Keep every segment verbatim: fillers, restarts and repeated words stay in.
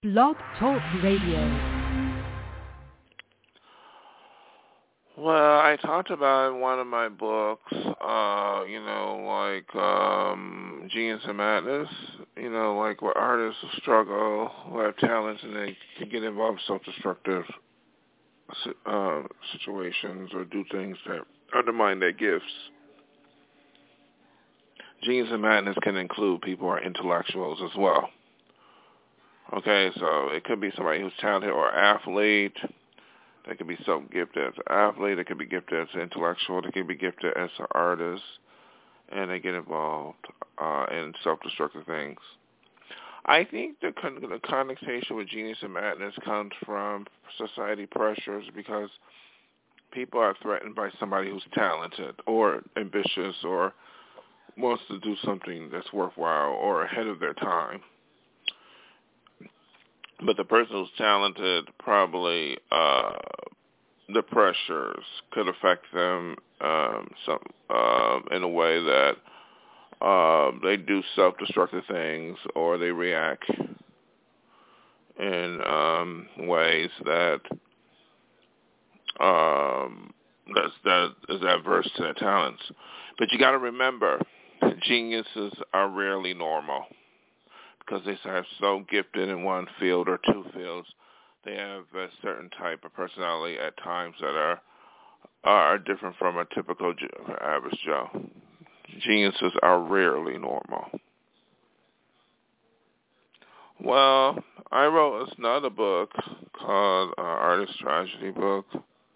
Blog Talk Radio. Well, I talked about in one of my books, uh, you know, like um, Genius and Madness, you know, like where artists struggle, who have talents, and they can get involved in self-destructive uh, situations or do things that undermine their gifts. Genius and Madness can include people who are intellectuals as well. Okay, so it could be somebody who's talented or athlete. They could be self-gifted as an athlete. They could be gifted as an intellectual. They could be gifted as an artist. And they get involved uh, in self-destructive things. I think the, con- the connotation with Genius and Madness comes from society pressures because people are threatened by somebody who's talented or ambitious or wants to do something that's worthwhile or ahead of their time. But the person who's talented, probably uh, the pressures could affect them um, some uh, in a way that uh, they do self-destructive things or they react in um, ways that um, that's, that is adverse to their talents. But you got to remember, geniuses are rarely normal. Because they are so gifted in one field or two fields, they have a certain type of personality at times that are are different from a typical average Joe. Geniuses are rarely normal. Well, I wrote another book called uh, Artist Tragedy Book.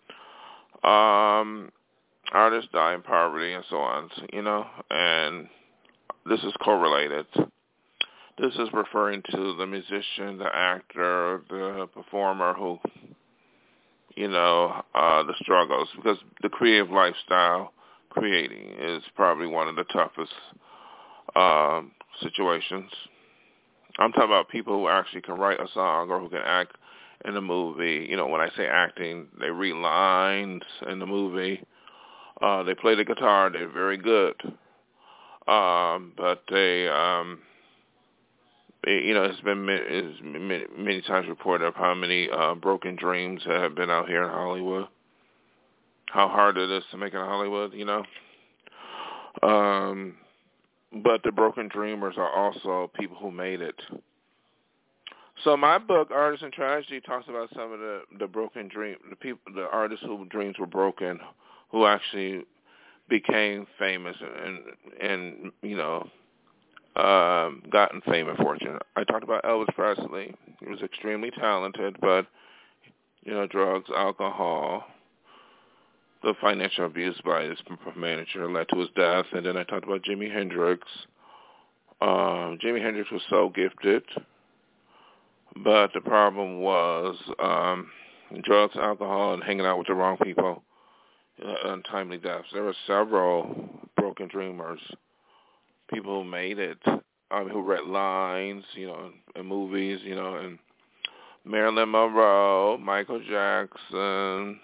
Um, artists die in poverty and so on, you know, and this is correlated. This is referring to the musician, the actor, the performer who, you know, uh, the struggles. Because the creative lifestyle, creating, is probably one of the toughest um, situations. I'm talking about people who actually can write a song or who can act in a movie. You know, when I say acting, they read lines in the movie. Uh, they play the guitar. They're very good. Um, but they... Um, You know, it's been it's many, many times reported of how many uh, broken dreams have been out here in Hollywood. How hard it is to make it in Hollywood, you know. Um, but the broken dreamers are also people who made it. So my book, Artists in Tragedy, talks about some of the, the broken dream, the people, the artists whose dreams were broken, who actually became famous and and you know. Um, gotten fame and fortune. I talked about Elvis Presley. He was extremely talented, but, you know, drugs, alcohol, the financial abuse by his manager led to his death. And then I talked about Jimi Hendrix. Um, Jimi Hendrix was so gifted, but the problem was um, drugs, alcohol, and hanging out with the wrong people, uh, untimely deaths. There were several broken dreamers. People who made it, um, who read lines, you know, in movies, you know, and Marilyn Monroe, Michael Jackson.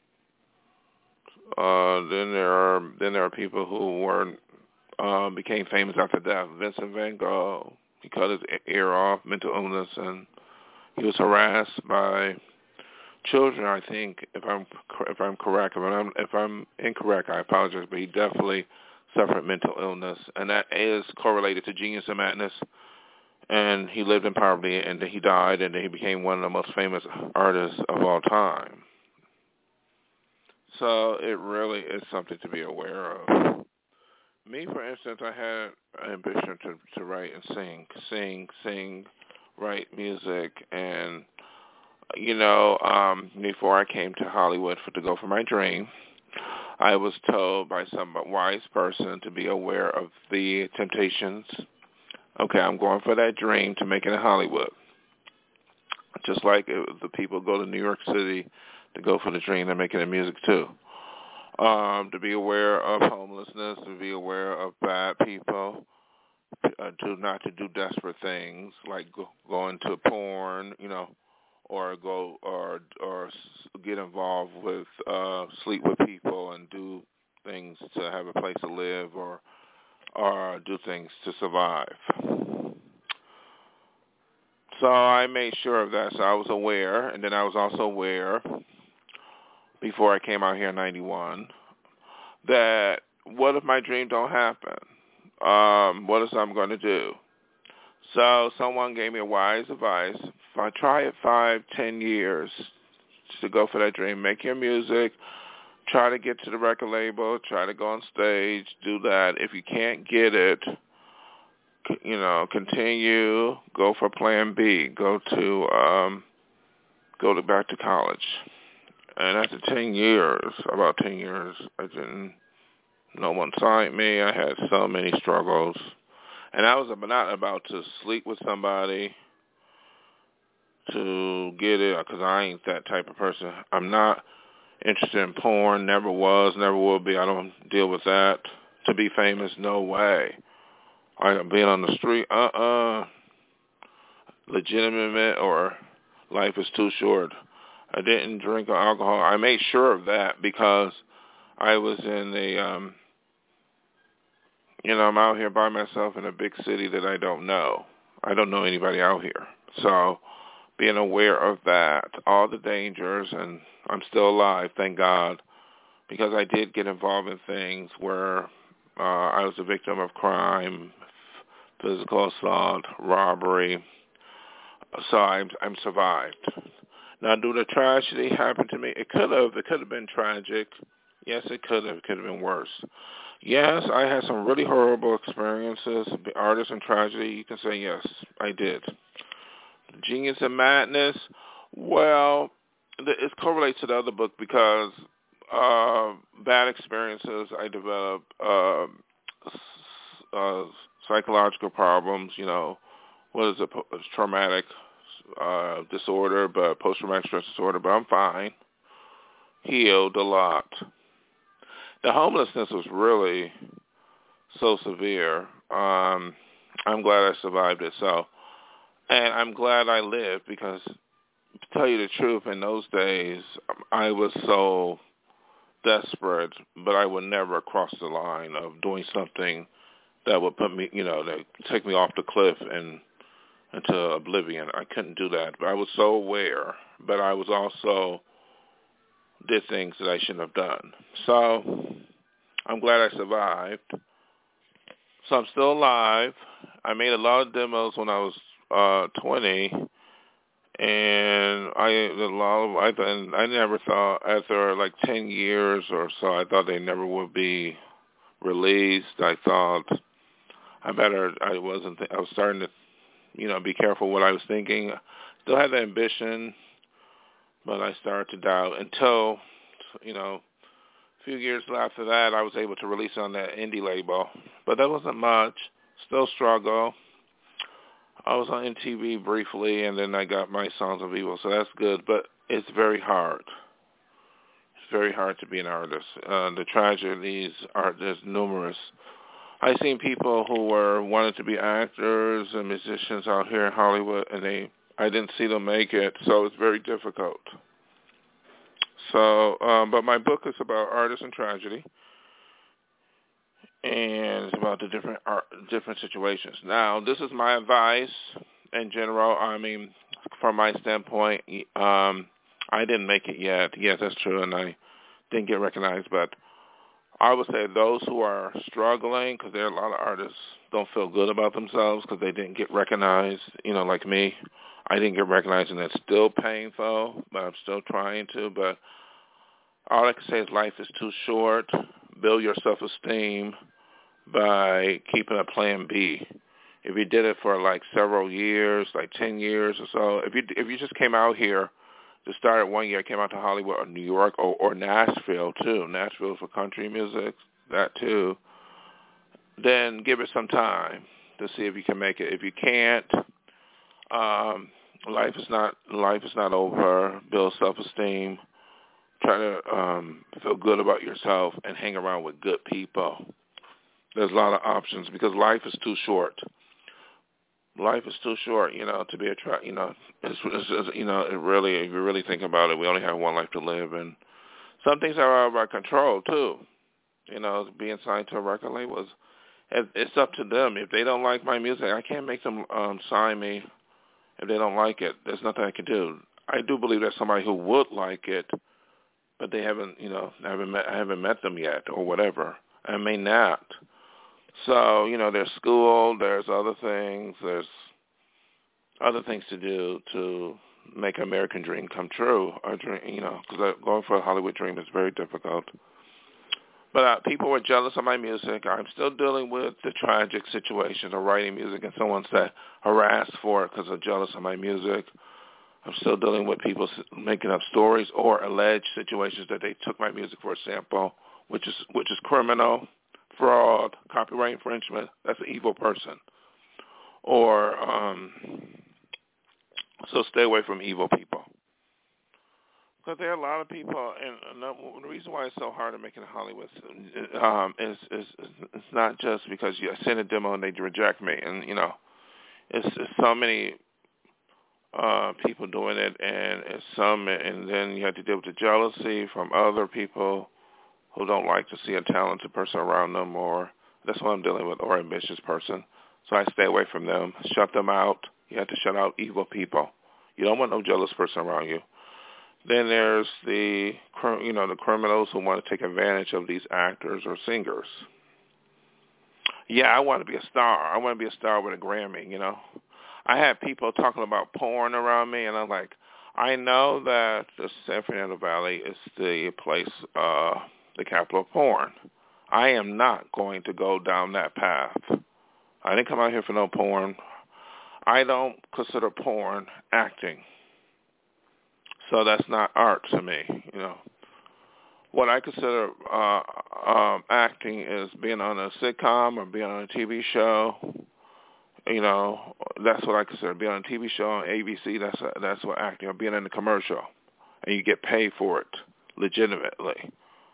Uh, then there are then there are people who were uh, became famous after death. Vincent Van Gogh, he cut his ear off, mental illness, and he was harassed by children. I think, if I'm if I'm correct, if I'm if I'm incorrect, I apologize, but he definitely suffered mental illness, and that is correlated to Genius and Madness. And he lived in poverty, and then he died, and then he became one of the most famous artists of all time. So it really is something to be aware of. Me, for instance, I had an ambition to, to write and sing, sing, sing, write music, and, you know, um, before I came to Hollywood for to go for my dream, I was told by some wise person to be aware of the temptations. Okay, I'm going for that dream to make it in Hollywood. Just like it, the people go to New York City to go for the dream, they're making the music too. Um, to be aware of homelessness, to be aware of bad people, uh, to not to do desperate things like go, go into porn, you know, or go or or get involved with uh, sleep with people and do things to have a place to live or or do things to survive. So I made sure of that. So I was aware, and then I was also aware before I came out here in ninety-one that what if my dream don't happen? Um, what is I'm going to do? So someone gave me a wise advice. If I try it five, ten years to go for that dream, make your music, try to get to the record label, try to go on stage, do that. If you can't get it, you know, continue, go for plan B, go to, um, go to back to college. And after ten years, about ten years, I didn't, no one signed me. I had so many struggles. And I was not about to sleep with somebody to get it, because I ain't that type of person. I'm not interested in porn, never was, never will be. I don't deal with that. To be famous, no way. I being on the street, uh-uh. Legitimate or life is too short. I didn't drink alcohol. I made sure of that because I was in the, um, you know, I'm out here by myself in a big city that I don't know. I don't know anybody out here. So being aware of that, all the dangers, and I'm still alive, thank God, because I did get involved in things where uh, I was a victim of crime, physical assault, robbery. So I'm I'm survived. Now, do the tragedy happen to me? It could have. It could have been tragic. Yes, it could have. It could have been worse. Yes, I had some really horrible experiences. Artists and tragedy, you can say yes, I did. Genius and madness, well, it correlates to the other book because uh, bad experiences, I developed uh, uh, psychological problems, you know, what is it, traumatic uh, disorder, but post-traumatic stress disorder, but I'm fine. Healed a lot. The homelessness was really so severe. Um, I'm glad I survived it, so. And I'm glad I lived because, to tell you the truth, in those days, I was so desperate, but I would never cross the line of doing something that would put me, you know, that take me off the cliff and into oblivion. I couldn't do that. But I was so aware, but I was also did things that I shouldn't have done. So I'm glad I survived. So I'm still alive. I made a lot of demos when I was uh, twenty, and I a lot of I and I never thought after like ten years or so I thought they never would be released. I thought I better I wasn't th- I was starting to you know be careful what I was thinking. Still had the ambition, but I started to doubt until you know a few years after that I was able to release on that indie label, but that wasn't much. Still struggle. I was on M T V briefly, and then I got my Songs of Evil, so that's good. But it's very hard. It's very hard to be an artist. Uh, the tragedies are there's numerous. I've seen people who were wanted to be actors and musicians out here in Hollywood, and they I didn't see them make it, so it's very difficult. So, um, but my book is about artists and tragedy. And it's about the different art, different situations. Now, this is my advice in general. I mean, from my standpoint, um, I didn't make it yet. Yes, that's true, and I didn't get recognized. But I would say those who are struggling, because there are a lot of artists don't feel good about themselves because they didn't get recognized. You know, like me, I didn't get recognized, and that's still painful. But I'm still trying to. But all I can say is life is too short. Build your self-esteem by keeping a plan B. If you did it for like several years, like ten years or so, if you if you just came out here to start at one year, came out to Hollywood or New York or, or Nashville too, Nashville for country music, that too, then give it some time to see if you can make it. If you can't, um, life is not life is not over. Build self-esteem. Try to um, feel good about yourself and hang around with good people. There's a lot of options because life is too short. Life is too short, you know, to be a tra- you know, it's, it's, it's, you know, it really, if you really think about it, we only have one life to live, and some things are out of our control too. You know, being signed to a record label is, it's up to them. If they don't like my music, I can't make them um, sign me. If they don't like it, there's nothing I can do. I do believe there's somebody who would like it, but they haven't, you know, I haven't met, I haven't met them yet or whatever. I may not. So, you know, there's school, there's other things, there's other things to do to make an American dream come true. Or dream, you know, because going for a Hollywood dream is very difficult. But uh, people were jealous of my music. I'm still dealing with the tragic situations of writing music and someone said harassed for it because they're jealous of my music. I'm still dealing with people making up stories or alleged situations that they took my music for a sample, which is which is criminal, fraud, copyright infringement. That's an evil person. Or um, so stay away from evil people. Because there are a lot of people, and the reason why it's so hard to make it in Hollywood um, is, is it's not just because you send a demo and they reject me, and you know, it's, it's so many uh, people doing it, and it's some, and then you have to deal with the jealousy from other people who don't like to see a talented person around them, or that's what I'm dealing with, or an ambitious person. So I stay away from them, shut them out. You have to shut out evil people. You don't want no jealous person around you. Then there's the, you know, the criminals who want to take advantage of these actors or singers. Yeah, I want to be a star. I want to be a star with a Grammy, you know. I had people talking about porn around me, and I'm like, I know that the San Fernando Valley is the place, uh, the capital of porn. I am not going to go down that path. I didn't come out here for no porn. I don't consider porn acting. So that's not art to me, you know. What I consider uh, um, acting is being on a sitcom or being on a T V show. You know, that's what I consider being on a T V show on A B C. That's a, that's what acting, or being in a commercial, and you get paid for it legitimately.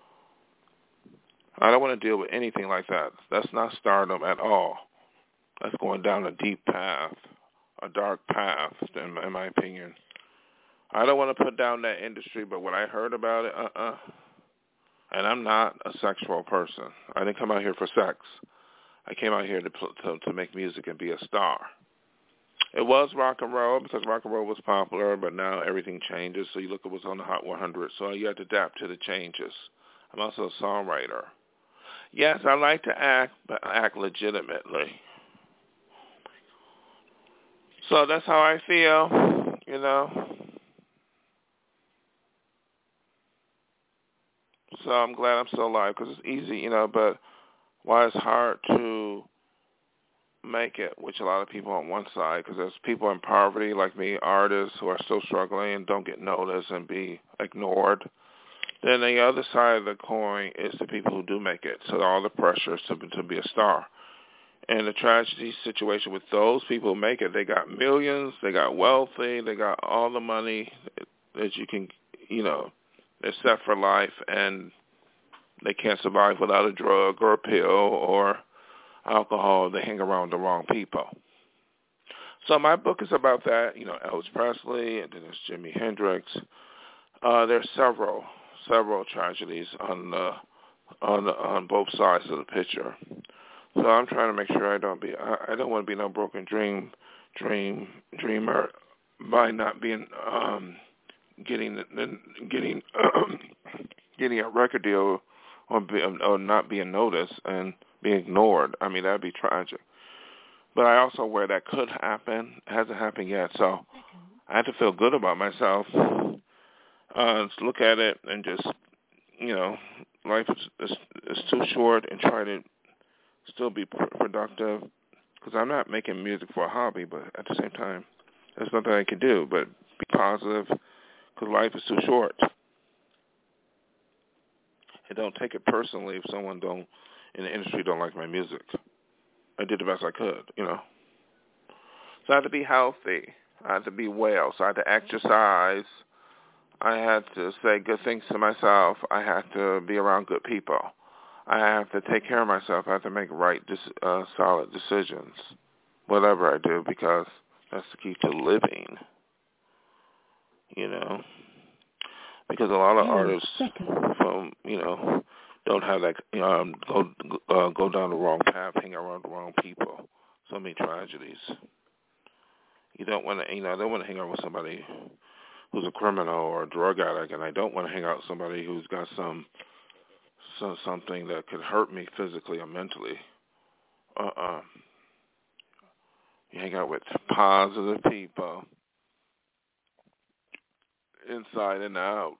I don't want to deal with anything like that. That's not stardom at all. That's going down a deep path, a dark path, in, in my opinion. I don't want to put down that industry, but what I heard about it, uh-uh. And I'm not a sexual person. I didn't come out here for sex. I came out here to, to to make music and be a star. It was rock and roll because rock and roll was popular, but now everything changes. So you look at what's on the Hot one hundred. So you have to adapt to the changes. I'm also a songwriter. Yes, I like to act, but act legitimately. So that's how I feel, you know. So I'm glad I'm still alive because it's easy, you know, but why it's hard to make it, which a lot of people on one side, because there's people in poverty like me, artists who are still struggling and don't get noticed and be ignored. Then the other side of the coin is the people who do make it, so all the pressure is to, to be a star. And the tragedy situation with those people who make it, they got millions, they got wealthy, they got all the money that you can, you know, they're set for life, and they can't survive without a drug or a pill or alcohol. They hang around the wrong people. So my book is about that. You know, Elvis Presley, and then there's Jimi Hendrix. Uh, there's several, several tragedies on the, on the, on both sides of the picture. So I'm trying to make sure I don't be. I, I don't want to be no broken dream, dream, dreamer by not being. Um, Getting getting um, getting a record deal or, be, or not being noticed and being ignored. I mean, that'd be tragic. But I also, where that could happen, hasn't happened yet. So I have to feel good about myself. Uh, look at it and just, you know, life is, is, is too short, and try to still be pr- productive. Because I'm not making music for a hobby, but at the same time, there's nothing I can do but be positive. Because life is too short. And don't take it personally if someone don't in the industry don't like my music. I did the best I could, you know. So I had to be healthy. I had to be well. So I had to exercise. I had to say good things to myself. I had to be around good people. I have to take care of myself. I have to make right, uh, solid decisions, whatever I do, because that's the key to living. You know, because a lot of artists, from you know, don't have that. Um, go uh, go down the wrong path, hang around the wrong people. So many tragedies. You don't want to, you know, I don't want to hang out with somebody who's a criminal or a drug addict, and I don't want to hang out with somebody who's got some, some something that could hurt me physically or mentally. Uh-uh. You hang out with positive people, inside and out.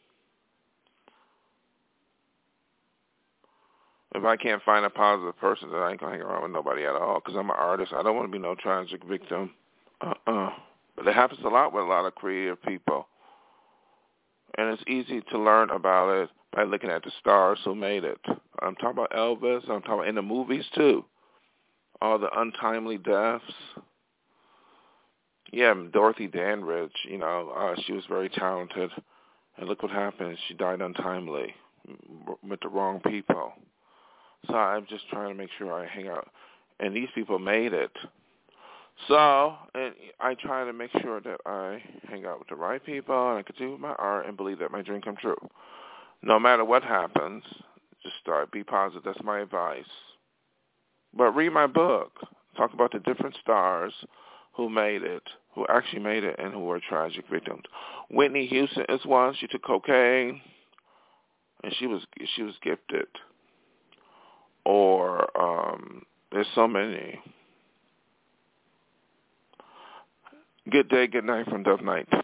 If I can't find a positive person, then I ain't going to hang around with nobody at all, because I'm an artist. I don't want to be no tragic victim. Uh-uh. But it happens a lot with a lot of creative people. And it's easy to learn about it by looking at the stars who made it. I'm talking about Elvis. I'm talking about in the movies, too. All the untimely deaths. Yeah, Dorothy Dandridge, you know, uh, she was very talented. And look what happened. She died untimely with the wrong people. So I'm just trying to make sure I hang out. And these people made it. So and I try to make sure that I hang out with the right people and I continue with my art and believe that my dream come true. No matter what happens, just start, be positive. That's my advice. But read my book. Talk about the different stars who made it, who actually made it, and who were tragic victims. Whitney Houston is one. She took cocaine, and she was she was gifted. Or um, there's so many. Good day, good night from Dove Night.